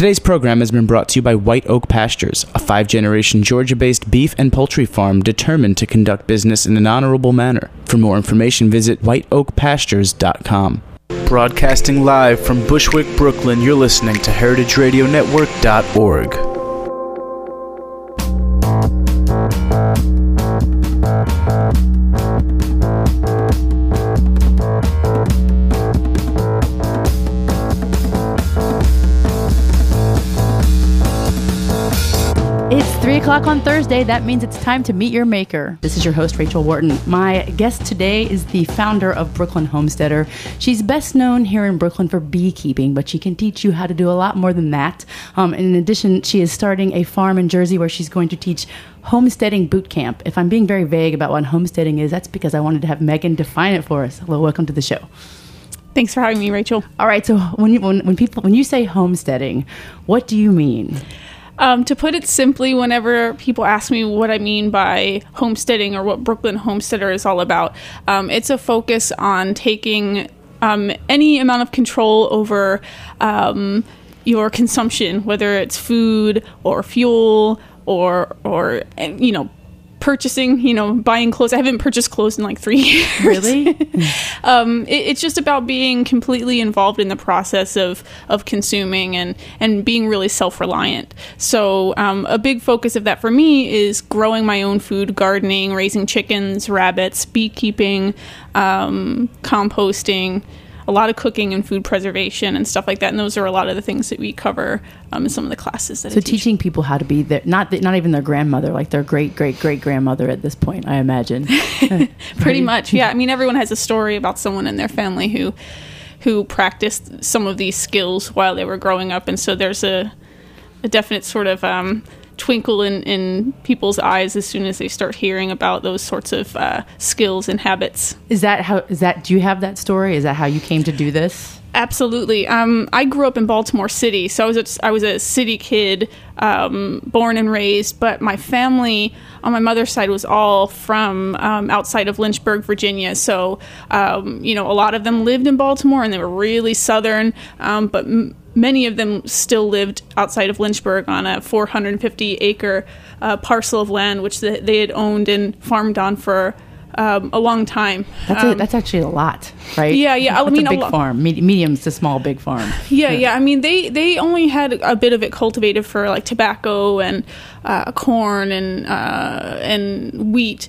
Today's program has been brought to you by White Oak Pastures, a 5-generation Georgia-based beef and poultry farm determined to conduct business in an honorable manner. For more information, visit whiteoakpastures.com. Broadcasting live from Bushwick, Brooklyn, you're listening to heritageradionetwork.org. It's 3 o'clock on Thursday. That means it's time to meet your maker. This is your host, Rachel Wharton. My guest today is the founder of Brooklyn Homesteader. She's best known here in Brooklyn for beekeeping, but she can teach you how to do a lot more than that. In addition, she is starting a farm in Jersey where she's going to teach homesteading boot camp. If I'm being very vague about what homesteading is, that's because I wanted to have Megan define it for us. Hello, welcome to the show. Thanks for having me, Rachel. All right, so when you say homesteading, what do you mean? To put it simply, whenever people ask me what I mean by homesteading or what Brooklyn Homesteader is all about, it's a focus on taking any amount of control over your consumption, whether it's food or fuel or purchasing, buying clothes. I haven't purchased clothes in like 3 years. Really? It's just about being completely involved in the process of consuming and being really self-reliant. So a big focus of that for me is growing my own food, gardening, raising chickens, rabbits, beekeeping, composting, a lot of cooking and food preservation and stuff like that. And those are a lot of the things that we cover in some of the classes that I teach. So teaching people how to be not even their grandmother, like their great-great-great-grandmother at this point, I imagine. Pretty much, yeah. I mean, everyone has a story about someone in their family who practiced some of these skills while they were growing up. And so there's a definite sort of twinkle in people's eyes as soon as they start hearing about those sorts of skills and habits. Do you have that story? Is that how you came to do this? Absolutely. I grew up in Baltimore City, so I was a city kid, born and raised, but my family on my mother's side was all from outside of Lynchburg, Virginia. So, a lot of them lived in Baltimore and they were really Southern, but many of them still lived outside of Lynchburg on a 450-acre parcel of land, which they had owned and farmed on for a long time. That's actually a lot, right? Yeah. That's a big farm, medium to small, big farm. Yeah. I mean, they only had a bit of it cultivated for like tobacco and corn and wheat.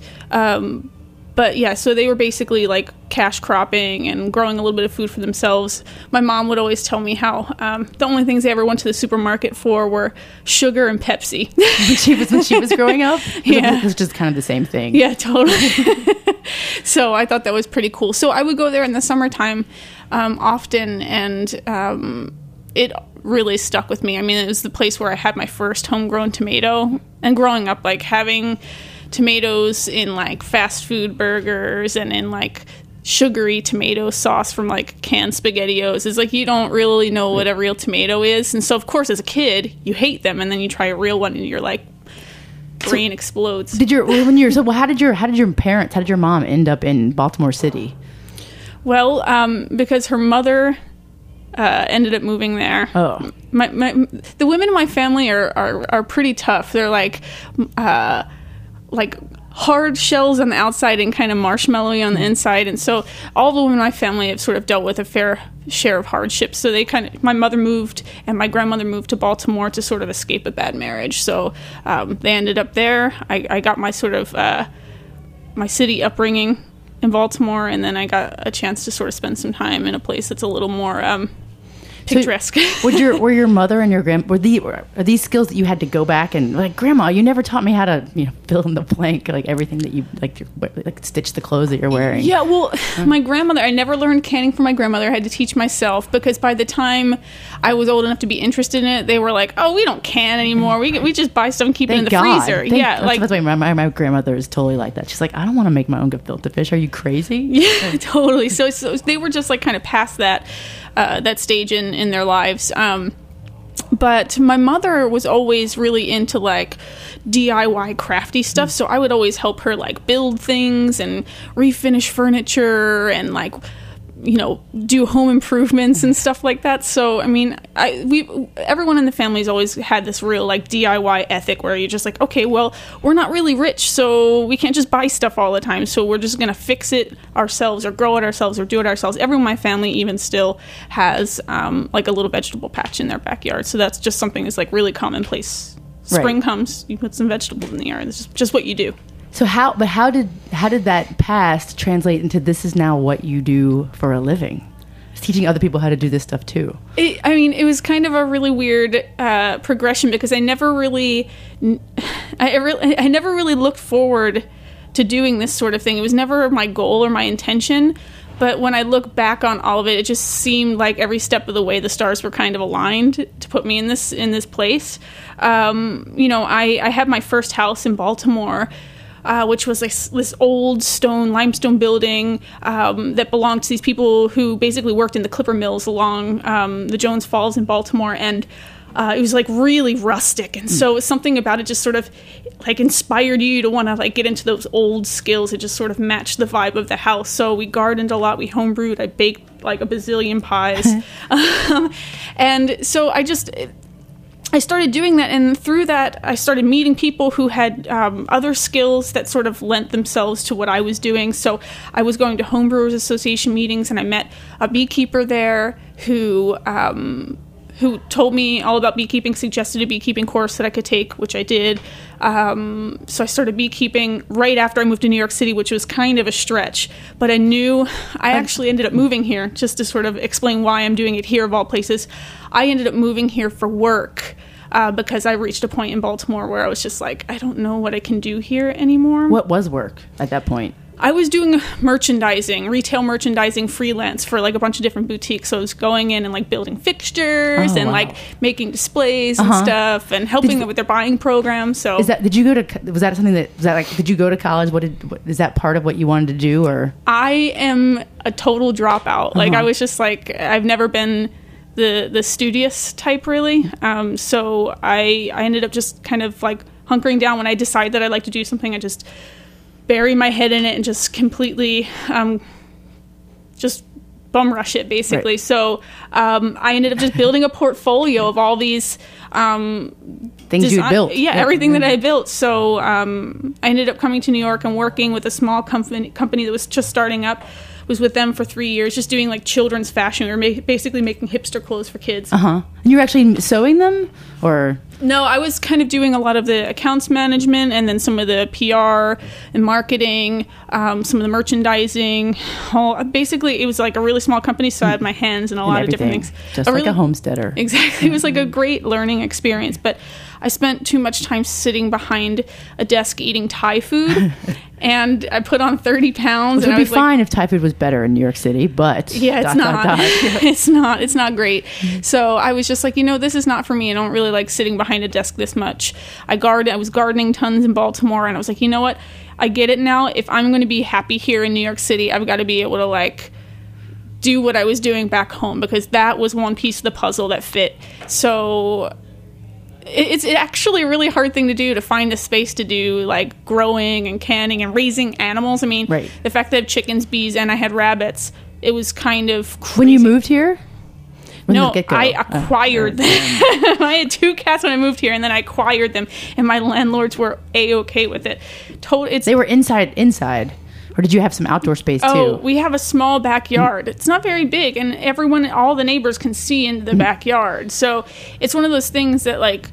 But yeah, so they were basically like cash cropping and growing a little bit of food for themselves. My mom would always tell me how the only things they ever went to the supermarket for were sugar and Pepsi. when she was growing up? Yeah. It was just kind of the same thing. Yeah, totally. So I thought that was pretty cool. So I would go there in the summertime often, and it really stuck with me. I mean, it was the place where I had my first homegrown tomato. And growing up, like having tomatoes in like fast food burgers and in like sugary tomato sauce from like canned SpaghettiOs is like you don't really know what a real tomato is. And so of course as a kid you hate them, and then you try a real one and you're like brain explodes. How did your mom end up in Baltimore City? Well, because her mother ended up moving there. Oh, the women in my family are pretty tough. They're like hard shells on the outside and kind of marshmallowy on the inside. And so all the women in my family have sort of dealt with a fair share of hardships. So my mother moved and my grandmother moved to Baltimore to sort of escape a bad marriage. So they ended up there. I got my sort of my city upbringing in Baltimore, and then I got a chance to sort of spend some time in a place that's a little more picturesque. So were your mother and your are these skills that you had to go back and like, Grandma, you never taught me how to fill in the blank, like everything that you like stitch the clothes that you're wearing? Yeah, well, my grandmother, I never learned canning from my grandmother. I had to teach myself, because by the time I was old enough to be interested in it, they were like, "Oh, we don't can anymore. We just buy stuff and keep it in the freezer." That's why my grandmother is totally like that. She's like, "I don't want to make my own gefilte fish. Are you crazy?" Yeah, totally. So they were just like kind of past that stage in their lives. But my mother was always really into like DIY crafty stuff. So I would always help her like build things and refinish furniture and like do home improvements and stuff like that. So, I mean, everyone in the family's always had this real like DIY ethic where you're just like, okay, well, we're not really rich, so we can't just buy stuff all the time. So we're just going to fix it ourselves or grow it ourselves or do it ourselves. Everyone in my family even still has like a little vegetable patch in their backyard. So that's just something that's like really commonplace. Spring comes, you put some vegetables in the yard. It's just what you do. So how did that past translate into this is now what you do for a living? Teaching other people how to do this stuff too. It was kind of a really weird progression because I never really looked forward to doing this sort of thing. It was never my goal or my intention. But when I look back on all of it, it just seemed like every step of the way the stars were kind of aligned to put me in this place. I had my first house in Baltimore, which was like this old limestone building that belonged to these people who basically worked in the Clipper mills along the Jones Falls in Baltimore. And it was like really rustic. And so something about it just sort of like inspired you to want to like get into those old skills. It just sort of matched the vibe of the house. So we gardened a lot. We homebrewed. I baked like a bazillion pies. And so I started doing that, and through that, I started meeting people who had other skills that sort of lent themselves to what I was doing. So I was going to Homebrewers Association meetings, and I met a beekeeper there who told me all about beekeeping, suggested a beekeeping course that I could take, which I did. So I started beekeeping right after I moved to New York City, which was kind of a stretch. But I actually ended up moving here, just to sort of explain why I'm doing it here of all places. I ended up moving here for work because I reached a point in Baltimore where I was just like, I don't know what I can do here anymore. What was work at that point? I was doing retail merchandising freelance for like a bunch of different boutiques. So I was going in and like building fixtures like making displays and stuff and helping them with their buying program. So did you go to college? Is that part of what you wanted to do, or? I am a total dropout. Like I was just like, I've never been the studious type really. So I ended up just kind of like hunkering down. When I decide that I'd like to do something, I just bury my head in it and just completely just bum rush it basically. Right. So I ended up just building a portfolio of all these things you built. Yeah, everything that I built. So I ended up coming to New York and working with a small company that was just starting up. Was with them for 3 years, just doing like children's fashion. We were basically making hipster clothes for kids. And you were actually sewing them, or? No, I was kind of doing a lot of the accounts management and then some of the PR and marketing, some of the merchandising. Basically, it was like a really small company, so I had my hands in a lot of different things. Just like a homesteader. Exactly. It was like a great learning experience, but I spent too much time sitting behind a desk eating Thai food, and I put on 30 pounds. It would be fine if Thai food was better in New York City, but yeah, it's not. It's not great. So I was just like, this is not for me. I don't really like sitting behind a desk this much. I was gardening tons in Baltimore, and I was like, you know what? I get it now. If I'm going to be happy here in New York City, I've got to be able to like do what I was doing back home, because that was one piece of the puzzle that fit. So it's actually a really hard thing to do, to find a space to do like growing and canning and raising animals. I mean, The fact that I have chickens, bees, and I had rabbits, it was kind of crazy. When you moved here? No, I acquired them. I had 2 cats when I moved here, and then I acquired them, and my landlords were A-okay with it. They were inside. Or did you have some outdoor space too? Oh, we have a small backyard. It's not very big, and all the neighbors can see into the backyard. So it's one of those things that like,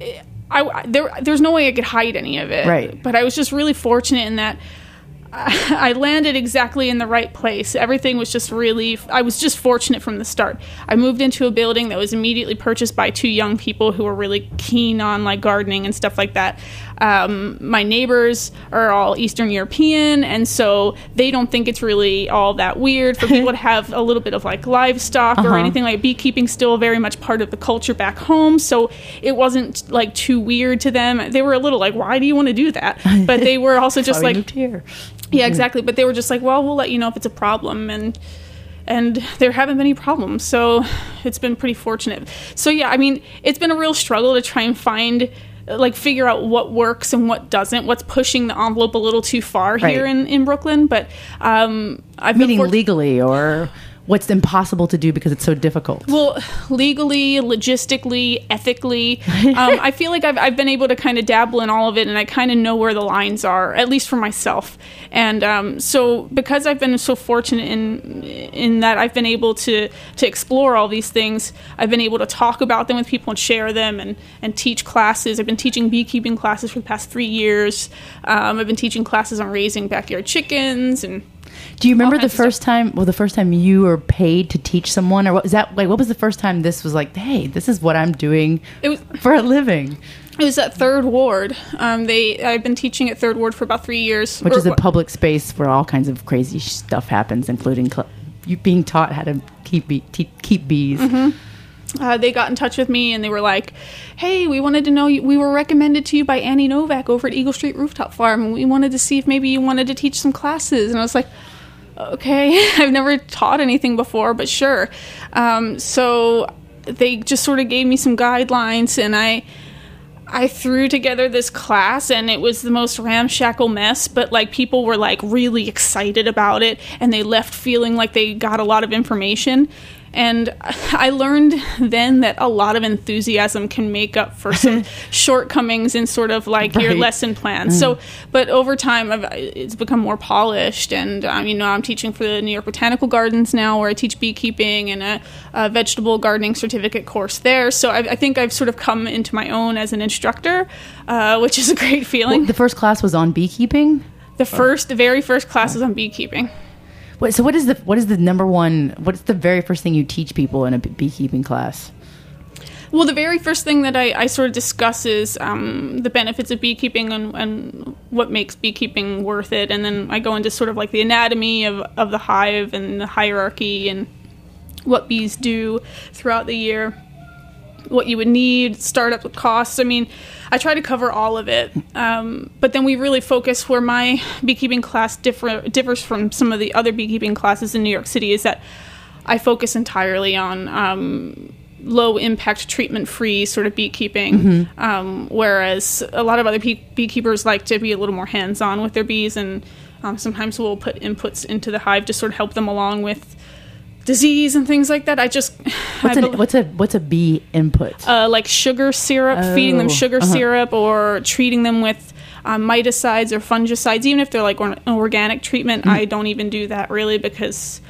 there's no way I could hide any of it. Right. But I was just really fortunate in that I landed exactly in the right place. Everything was just I was just fortunate from the start. I moved into a building that was immediately purchased by 2 young people who were really keen on like gardening and stuff like that. My neighbors are all Eastern European, and so they don't think it's really all that weird for people to have a little bit of like livestock or anything like beekeeping. Still very much part of the culture back home, so it wasn't like too weird to them. They were a little like, why do you want to do that? But they were also just like, moved here. Yeah, exactly. But they were just like, well, we'll let you know if it's a problem, and there haven't been any problems, so it's been pretty fortunate. So yeah, I mean, it's been a real struggle to try and figure out what works and what doesn't, what's pushing the envelope a little too far here in Brooklyn. But I've meaning legally, or what's impossible to do because it's so difficult? Well, legally, logistically, ethically, I feel like I've been able to kind of dabble in all of it, and I kind of know where the lines are, at least for myself. And so because I've been so fortunate in that I've been able to explore all these things, I've been able to talk about them with people and share them and teach classes. I've been teaching beekeeping classes for the past 3 years. I've been teaching classes on raising backyard chickens. And do you remember the first time you were paid to teach someone, or what was that like? What was the first time this was like, hey, this is what I'm doing for a living? It was at Third Ward. I've been teaching at Third Ward for about 3 years. Which is a public space where all kinds of crazy stuff happens, including you being taught how to keep bees. Mm-hmm. They got in touch with me and they were like, hey, we wanted to know, we were recommended to you by Annie Novak over at Eagle Street Rooftop Farm, and we wanted to see if maybe you wanted to teach some classes. And I was like, okay, I've never taught anything before, but sure. So they just sort of gave me some guidelines, and I threw together this class, and it was the most ramshackle mess, but like people were like really excited about it, and they left feeling like they got a lot of information. And I learned then that a lot of enthusiasm can make up for some shortcomings in sort of like your lesson plan. So, but over time, it's become more polished. And, I'm teaching for the New York Botanical Gardens now, where I teach beekeeping and a vegetable gardening certificate course there. So I think I've sort of come into my own as an instructor, which is a great feeling. Well, the first class was on beekeeping? The very first class was on beekeeping. So what is the very first thing you teach people in a beekeeping class? Well, the very first thing that I sort of discuss is the benefits of beekeeping and what makes beekeeping worth it. And then I go into sort of like the anatomy of the hive and the hierarchy and what bees do throughout the year, what you would need, startup costs. I mean, I try to cover all of it. But then we really focus where my beekeeping class differs from some of the other beekeeping classes in New York City is that I focus entirely on low-impact, treatment-free sort of beekeeping, whereas a lot of other beekeepers like to be a little more hands-on with their bees, and sometimes we'll put inputs into the hive to sort of help them along with disease and things like that. What's a bee input? Like sugar syrup, feeding them sugar syrup, or treating them with miticides or fungicides. Even if they're like an organic treatment, I don't even do that really, because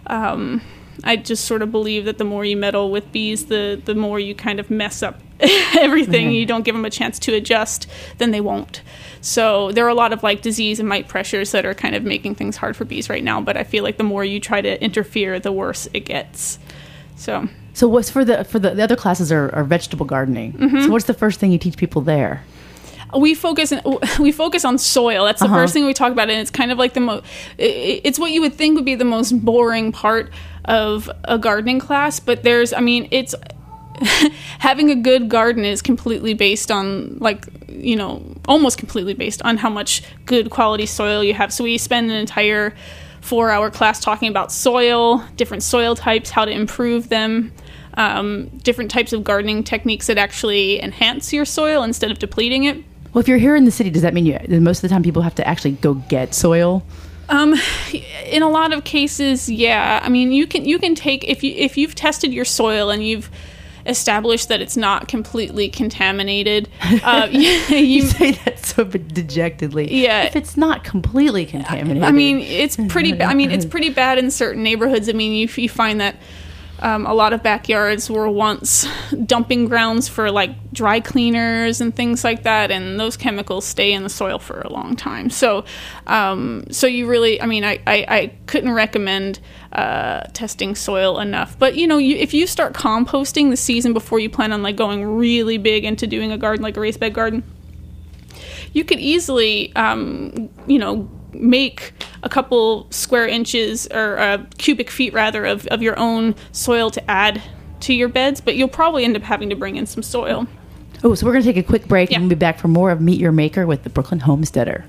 I just sort of believe that the more you meddle with bees, the more you kind of mess up everything. You don't give them a chance to adjust, then they won't. So there are a lot of like disease and mite pressures that are kind of making things hard for bees right now. But I feel like the more you try to interfere, the worse it gets. So what's for the other classes are vegetable gardening. So what's the first thing you teach people there? We focus on soil. That's the first thing we talk about, and it's kind of like it's what you would think would be the most boring part of a gardening class. But it's having a good garden is completely based on almost completely based on how much good quality soil you have. So we spend an entire 4-hour class talking about soil, different soil types, how to improve them, different types of gardening techniques that actually enhance your soil instead of depleting it. Well, if you're here in the city, does that mean most of the time people have to actually go get soil? In a lot of cases, yeah. I mean, you can take if you've tested your soil and you've established that it's not completely contaminated. You say that so dejectedly. Yeah, if it's not completely contaminated. I mean, it's pretty. It's pretty bad in certain neighborhoods. I mean, you find that a lot of backyards were once dumping grounds for like dry cleaners and things like that, and those chemicals stay in the soil for a long time. So you really, I couldn't recommend testing soil enough. But if you start composting the season before you plan on like going really big into doing a garden, like a raised bed garden, you could easily, make a couple square inches or cubic feet rather of your own soil to add to your beds, but you'll probably end up having to bring in some soil. Oh, so we're going to take a quick break and we'll be back for more of Meet Your Maker with the Brooklyn Homesteader.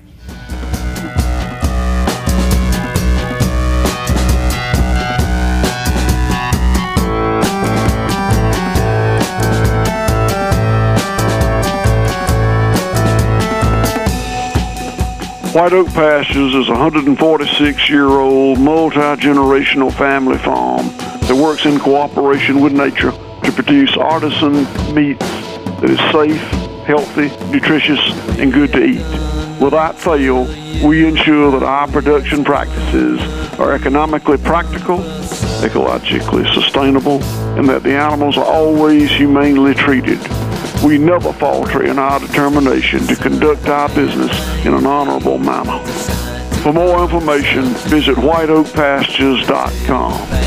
White Oak Pastures is a 146-year-old multi-generational family farm that works in cooperation with nature to produce artisan meats that is safe, healthy, nutritious, and good to eat. Without fail, we ensure that our production practices are economically practical, ecologically sustainable, and that the animals are always humanely treated. We never falter in our determination to conduct our business in an honorable manner. For more information, visit whiteoakpastures.com.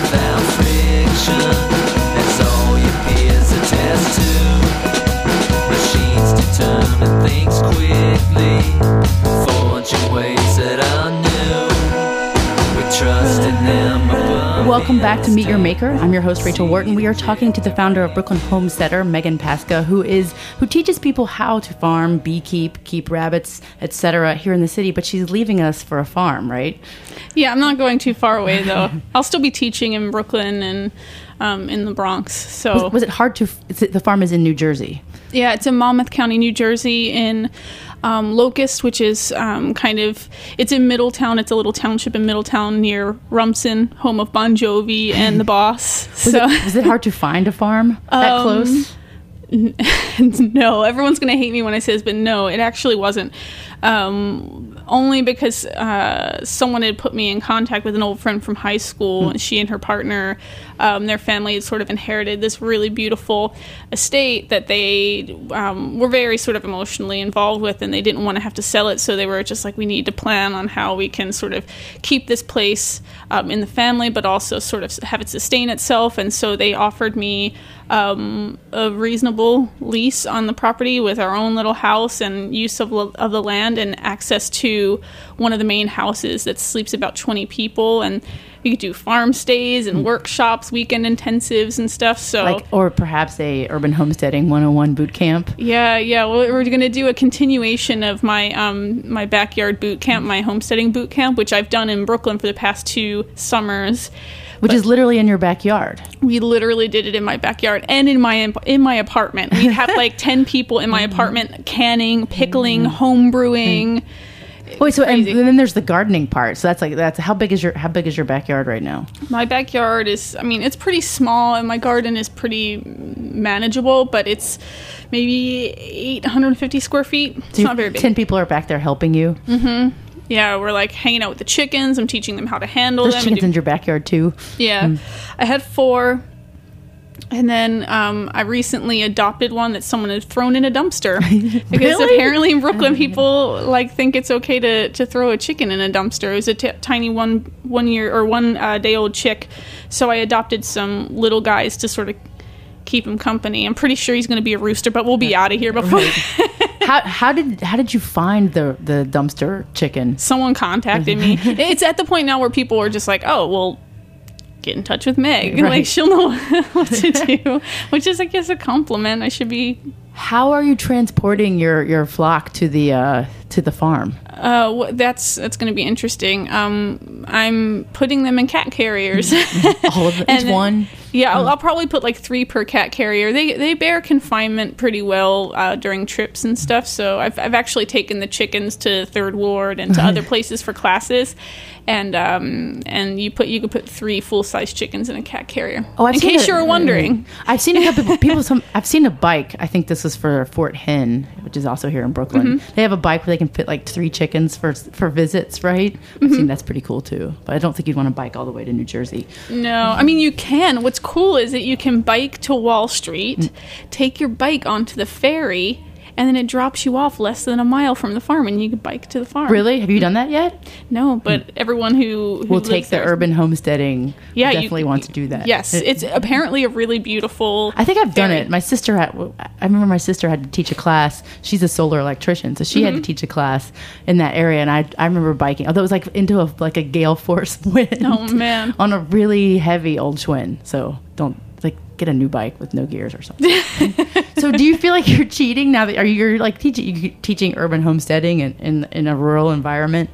Welcome back to Meet Your Maker. I'm your host, Rachel Wharton. We are talking to the founder of Brooklyn Homesteader, Megan Pasca, who teaches people how to farm, beekeep, keep rabbits, etc. here in the city, but she's leaving us for a farm, right? Yeah, I'm not going too far away, though. I'll still be teaching in Brooklyn and in the Bronx. So was it hard to... the farm is in New Jersey. Yeah, it's in Monmouth County, New Jersey, in Locust, which is it's in Middletown. It's a little township in Middletown near Rumson, home of Bon Jovi and The Boss. Was it hard to find a farm that close? No, everyone's going to hate me when I say this, but no, it actually wasn't. Only because someone had put me in contact with an old friend from high school, and she and her partner, their family had sort of inherited this really beautiful estate that they were very sort of emotionally involved with, and they didn't want to have to sell it, so they were just like, we need to plan on how we can sort of keep this place in the family, but also sort of have it sustain itself, and so they offered me a reasonable lease on the property with our own little house and use of the land and access to one of the main houses that sleeps about 20 people, and you could do farm stays and workshops, weekend intensives and stuff. So, or perhaps a urban homesteading 101 boot camp. Yeah. Well, we're going to do a continuation of my my backyard boot camp, my homesteading boot camp, which I've done in Brooklyn for the past 2 summers. Which is literally in your backyard. We literally did it in my backyard and in my apartment. We'd have like 10 people in my apartment canning, pickling, home brewing. Wait, so and then there's the gardening part. So that's how big is your backyard right now? My backyard is, it's pretty small, and my garden is pretty manageable, but it's maybe 850 square feet. It's not very big. 10 people are back there helping you. Mm-hmm. Yeah, we're like hanging out with the chickens. I'm teaching them how to handle them. There's chickens in your backyard too. Yeah, I had 4. And then I recently adopted one that someone had thrown in a dumpster. Because apparently in Brooklyn, people think it's okay to throw a chicken in a dumpster. It was a tiny one day old chick. So I adopted some little guys to sort of keep him company. I'm pretty sure he's going to be a rooster, but we'll be out of here before. How did you find the dumpster chicken? Someone contacted me. It's at the point now where people are just like, oh, well, get in touch with Meg. Right. Like, she'll know what to do, which is, I guess, a compliment. I should be. How are you transporting your flock to the farm? That's going to be interesting. I'm putting them in cat carriers. All of them? Each one? Yeah, I'll probably put 3 per cat carrier. They bear confinement pretty well during trips and stuff. So I've actually taken the chickens to Third Ward and to other places for classes. And you could put 3 full-size chickens in a cat carrier. Oh, in case you were wondering. I've seen a couple people. I've seen a bike. I think this was for Fort Hen, which is also here in Brooklyn. Mm-hmm. They have a bike where they can fit 3 chickens for visits, right? I've seen that's pretty cool too. But I don't think you'd want to bike all the way to New Jersey. No, you can. What's cool is that you can bike to Wall Street, take your bike onto the ferry, and then it drops you off less than a mile from the farm, and you can bike to the farm. Really? Have you done that yet? No, but everyone who will take the urban homesteading definitely wants to do that. Yes, it's apparently a really beautiful. I think I've done it. I remember my sister had to teach a class. She's a solar electrician, so she had to teach a class in that area, and I remember biking. Although it was into a gale force wind. Oh man! On a really heavy old Schwinn. So don't get a new bike with no gears or something. So do you feel like you're cheating now that you're teaching urban homesteading in a rural environment?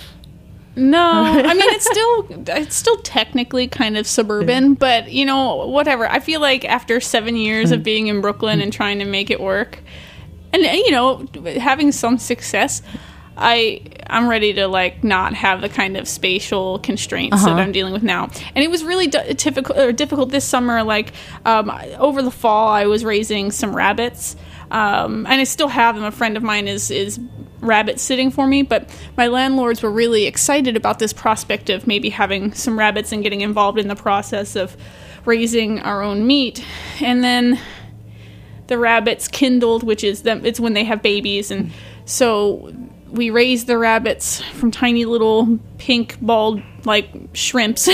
No, it's still technically kind of suburban, but whatever. I feel like after 7 years of being in Brooklyn and trying to make it work, and having some success, I I'm ready to like not have the kind of spatial constraints that I'm dealing with now. And it was really difficult this summer. Like over the fall, I was raising some rabbits, and I still have them. A friend of mine is rabbit sitting for me, but my landlords were really excited about this prospect of maybe having some rabbits and getting involved in the process of raising our own meat. And then the rabbits kindled, which is it's when they have babies, and so we raised the rabbits from tiny little pink bald like shrimps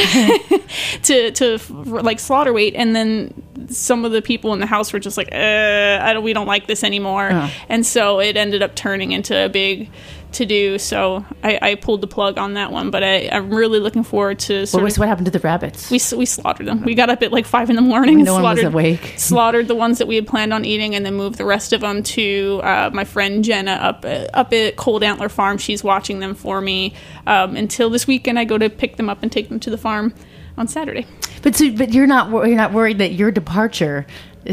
to like slaughter weight, and then some of the people in the house were just like, we don't like this anymore, and so it ended up turning into a big to-do. So I pulled the plug on that one, but I'm really looking forward to what happened to the rabbits? We slaughtered them. We got up at like 5 a.m. and no one was awake. Slaughtered the ones that we had planned on eating, and then moved the rest of them to my friend Jenna up at Cold Antler Farm. She's watching them for me until this weekend. I go to pick them up and take them to the farm on Saturday. But you're not worried that your departure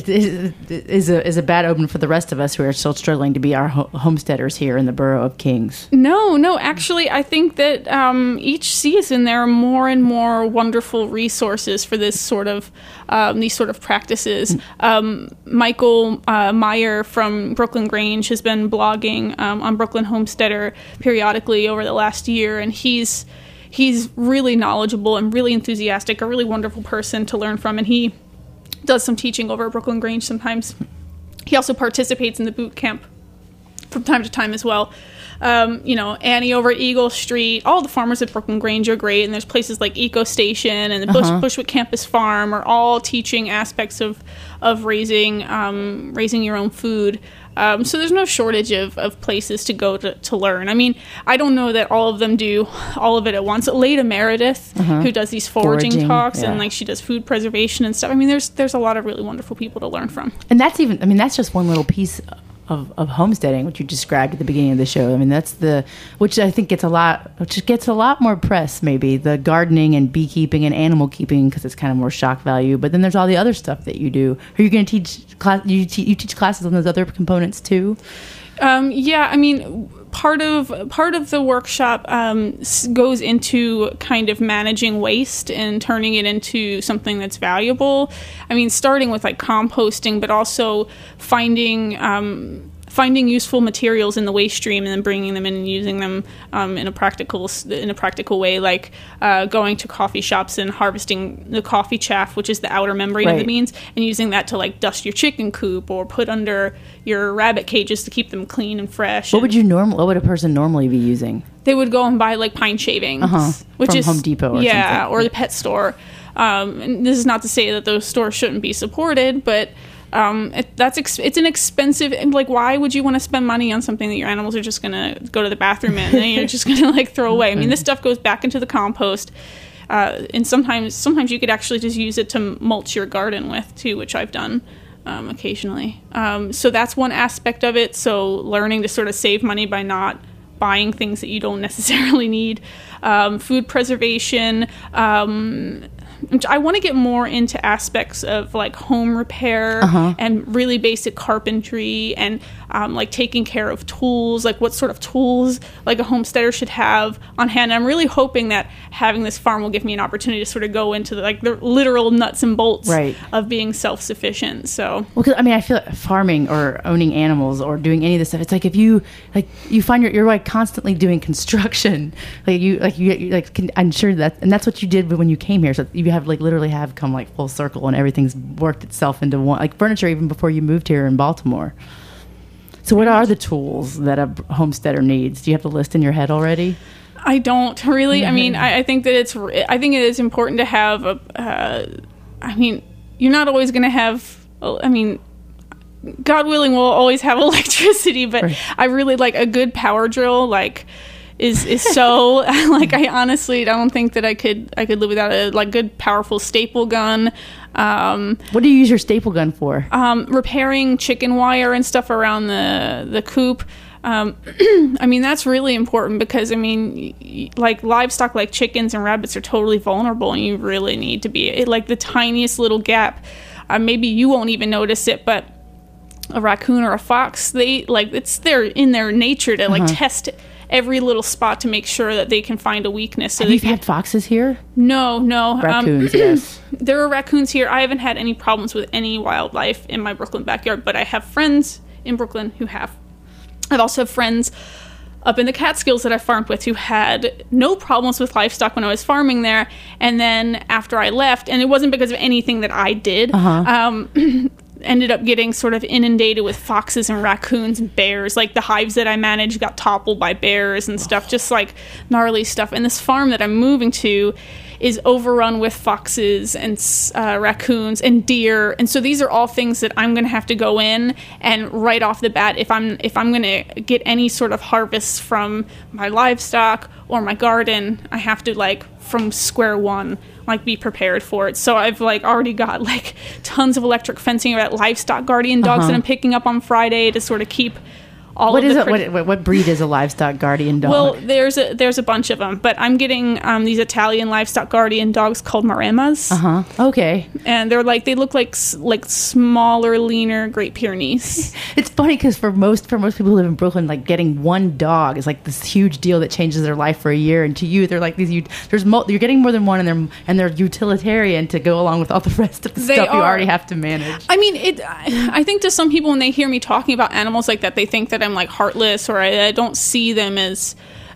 is a bad omen for the rest of us who are still struggling to be our homesteaders here in the borough of Kings. No. Actually, I think that each season there are more and more wonderful resources for this sort of these sort of practices. Michael Meyer from Brooklyn Grange has been blogging on Brooklyn Homesteader periodically over the last year, and he's really knowledgeable and really enthusiastic, a really wonderful person to learn from, and he does some teaching over at Brooklyn Grange sometimes. He also participates in the boot camp from time to time as well. Annie over at Eagle Street, all the farmers at Brooklyn Grange are great, and there's places like Eco Station and the Bushwick Campus Farm are all teaching aspects of raising your own food. So there's no shortage of places to go to learn. I mean, I don't know that all of them do all of it at once. Leda Meredith, who does these foraging talks, and like she does food preservation and stuff. I mean, there's a lot of really wonderful people to learn from. And that's just one little piece of homesteading, which you described at the beginning of the show. I mean, which I think gets a lot more press, maybe, the gardening and beekeeping and animal keeping, because it's kind of more shock value. But then there's all the other stuff that you do. Are you going to teach class? You teach classes on those other components too? Yeah, I mean, part of the workshop goes into kind of managing waste and turning it into something that's valuable. I mean, starting with like composting, but also finding useful materials in the waste stream and then bringing them in and using them in a practical way, like going to coffee shops and harvesting the coffee chaff, which is the outer membrane of the beans, and using that to like dust your chicken coop or put under your rabbit cages to keep them clean and fresh. What would a person normally be using? They would go and buy like pine shavings, which from is Home Depot or something. Or the pet store. And this is not to say that those stores shouldn't be supported, but it's an expensive, and like, why would you want to spend money on something that your animals are just gonna go to the bathroom in and you're just gonna like throw away? I mean, this stuff goes back into the compost, and sometimes you could actually just use it to mulch your garden with too, which I've done occasionally. So that's one aspect of it. So learning to sort of save money by not buying things that you don't necessarily need. Food preservation. I want to get more into aspects of like home repair and really basic carpentry and like taking care of tools, like what sort of tools like a homesteader should have on hand. And I'm really hoping that having this farm will give me an opportunity to sort of go into the literal nuts and bolts of being self-sufficient. So, well, 'cause, I mean, I feel like farming or owning animals or doing any of this stuff, it's like if you find you're like constantly doing construction, I'm sure that's what you did when you came here. So you have literally have come like full circle and everything's worked itself into one, like furniture even before you moved here in Baltimore. So what are the tools that a homesteader needs? Do you have the list in your head already? I don't really. I mean, I think that it is important to have you're not always going to have, God willing, we'll always have electricity, but I really like a good power drill, is so I honestly don't think that I could live without a good powerful staple gun. What do you use your staple gun for? Repairing chicken wire and stuff around the coop. That's really important because like livestock like chickens and rabbits are totally vulnerable, and you really need to be like the tiniest little gap. Maybe you won't even notice it, but a raccoon or a fox, they like it's in their nature to like test every little spot to make sure that they can find a weakness. So Have you had foxes here? No. Raccoons, yes. There are raccoons here. I haven't had any problems with any wildlife in my Brooklyn backyard, but I have friends in Brooklyn who have. I've also have friends up in the Catskills that I farmed with who had no problems with livestock when I was farming there. And then after I left, and it wasn't because of anything that I did, ended up getting sort of inundated with foxes and raccoons and bears. Like the hives that I managed got toppled by bears and stuff, just like gnarly stuff. And this farm that I'm moving to is overrun with foxes and raccoons and deer. And so these are all things that I'm going to have to go in and right off the bat, if I'm going to get any sort of harvest from my livestock or my garden, I have to like from square one, like be prepared for it. So I've like already got like tons of electric fencing about livestock guardian dogs that I'm picking up on Friday to sort of keep all What of is the it? What breed is a livestock guardian dog? Well, there's a bunch of them, but I'm getting these Italian livestock guardian dogs called Maremas. Okay. And they look like smaller, leaner Great Pyrenees. It's funny because for most people who live in Brooklyn, like getting one dog is like this huge deal that changes their life for a year. And to you, they're like these. You're getting more than one, and they're utilitarian to go along with all the rest of the stuff you already have to manage. I mean, I think to some people when they hear me talking about animals like that, they think that I'm like heartless or I don't see them as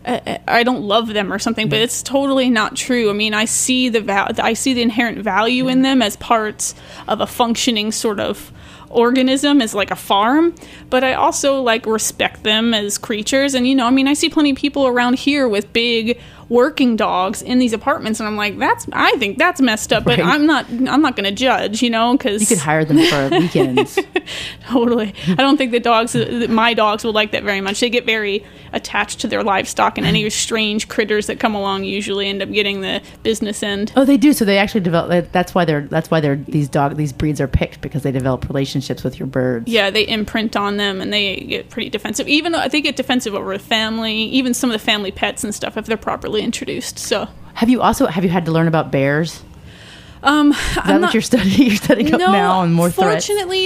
I don't love them or something, but it's totally not true. I mean, I see the inherent value in them as parts of a functioning sort of organism, as like a farm, but I also like respect them as creatures. And I mean, I see plenty of people around here with big working dogs in these apartments, and I'm like, I think that's messed up, but I'm not going to judge, because you could hire them for weekends. Totally. I don't think my dogs will like that very much. They get very attached to their livestock, and any strange critters that come along usually end up getting the business end. Oh, they do. So they actually develop. That's why these breeds are picked, because they develop relationships with your birds. Yeah, they imprint on them, and they get pretty defensive. Even though they get defensive over the family, even some of the family pets and stuff, if they're properly introduced. So have you had to learn about bears? Is that what you're studying? You're studying up now on more threats? Fortunately,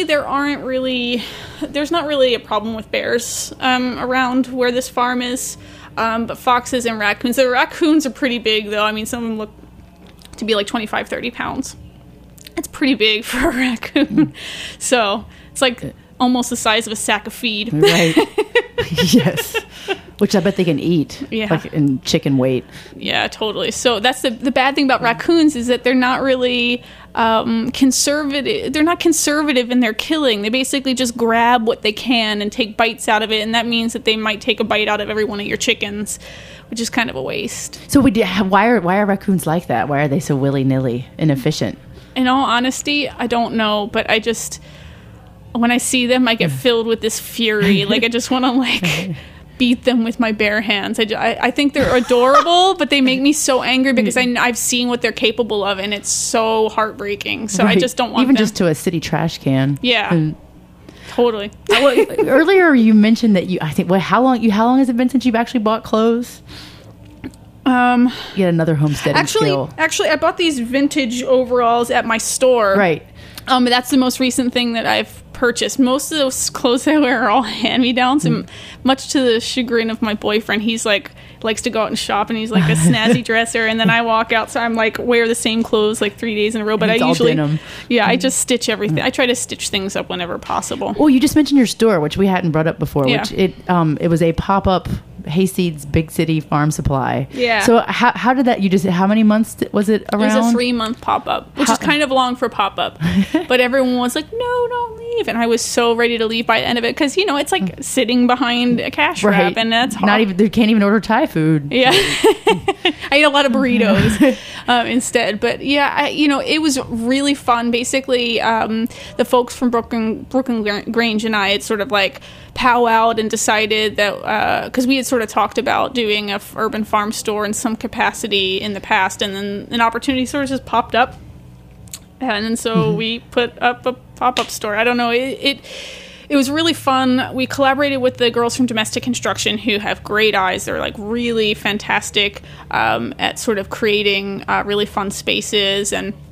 there's not really a problem with bears around where this farm is. But foxes and raccoons. The raccoons are pretty big, though. I mean, some of them look to be like 25, 30 pounds. It's pretty big for a raccoon. So it's like almost the size of a sack of feed. Right. Yes. Which I bet they can eat, like in chicken weight. Yeah, totally. So that's the bad thing about raccoons is that they're not really conservative. They're not conservative in their killing. They basically just grab what they can and take bites out of it, and that means that they might take a bite out of every one of your chickens, which is kind of a waste. So why are raccoons like that? Why are they so willy-nilly inefficient? In all honesty, I don't know, but I just, when I see them, I get filled with this fury. Like, I just want to, beat them with my bare hands. I think they're adorable, but they make me so angry because I've seen what they're capable of, and it's so heartbreaking. So I just don't want even them. Just to a city trash can. Yeah, totally. Earlier you mentioned that how long has it been since you've actually bought clothes? Yet another homesteading skill. Actually, I bought these vintage overalls at my store. Right. But that's the most recent thing that I've purchased. Most of those clothes I wear are all hand-me-downs, and much to the chagrin of my boyfriend, he's likes to go out and shop, and he's like a snazzy dresser, and then I walk out, so I'm like wear the same clothes like 3 days in a row, but I usually I just stitch everything. I try to stitch things up whenever possible. Well, you just mentioned your store, which we hadn't brought up before, which it was a pop-up Hayseeds Big City Farm Supply. Yeah. So how did that, how many months was it around? It was a 3-month pop-up, which is kind of long for pop-up, but everyone was like, no, don't leave, and I was so ready to leave by the end of it, because it's like sitting behind a cash wrap, and that's hard. They can't even order Thai food. Yeah. I ate a lot of burritos instead, but it was really fun. Basically, the folks from Brooklyn Grange and I had sort of like powwowed and decided that because we had sort of talked about doing a urban farm store in some capacity in the past, and then an opportunity sort of just popped up, and then so we put up a pop-up store. I don't know, it was really fun. We collaborated with the girls from Domestic Construction, who have great eyes. They're like really fantastic at sort of creating really fun spaces, and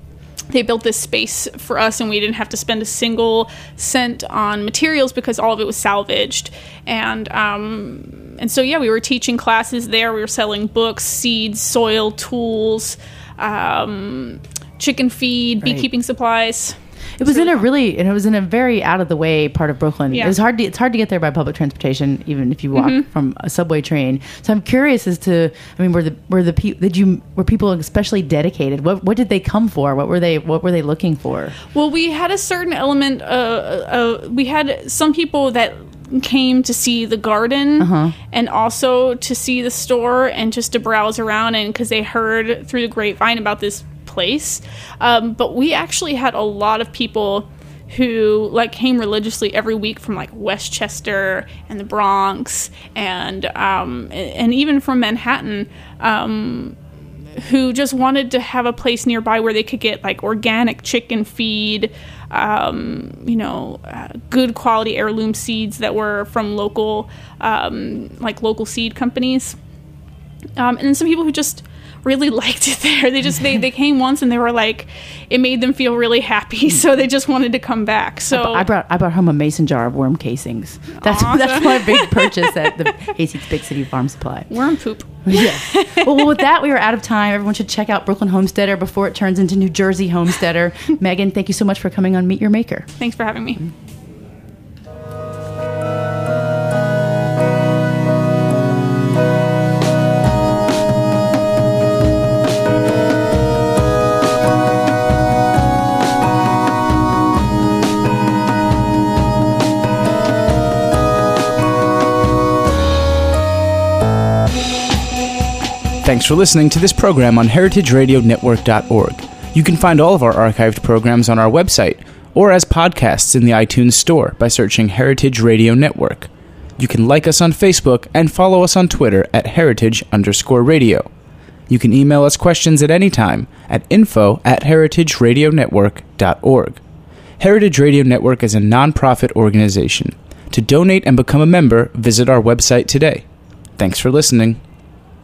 they built this space for us, and we didn't have to spend a single cent on materials because all of it was salvaged. And so, yeah, we were teaching classes there. We were selling books, seeds, soil, tools, chicken feed, beekeeping supplies. It was in a very out of the way part of Brooklyn. Yeah. It's hard to get there by public transportation, even if you walk from a subway train. So I'm curious as to, I mean, were people especially dedicated? What did they come for? What were they looking for? Well, we had a certain element. We had some people that came to see the garden and also to see the store and just to browse around, and because they heard through the grapevine about this place. But we actually had a lot of people who came religiously every week from Westchester and the Bronx and even from Manhattan, who just wanted to have a place nearby where they could get organic chicken feed, good quality heirloom seeds that were from local seed companies, and then some people who just really liked it there. They came once and they were it made them feel really happy, so they just wanted to come back. So I brought home a mason jar of worm casings. That's my big purchase at the Hayseeds Big City Farm Supply. Worm poop. Yes. Well, with that, we are out of time. Everyone should check out Brooklyn Homesteader before it turns into New Jersey Homesteader. Megan, thank you so much for coming on Meet Your Maker. Thanks for having me. Thanks for listening to this program on heritageradionetwork.org. You can find all of our archived programs on our website or as podcasts in the iTunes Store by searching Heritage Radio Network. You can like us on Facebook and follow us on Twitter at @heritage_radio. You can email us questions at any time at info@heritageradionetwork.org. Heritage Radio Network is a nonprofit organization. To donate and become a member, visit our website today. Thanks for listening.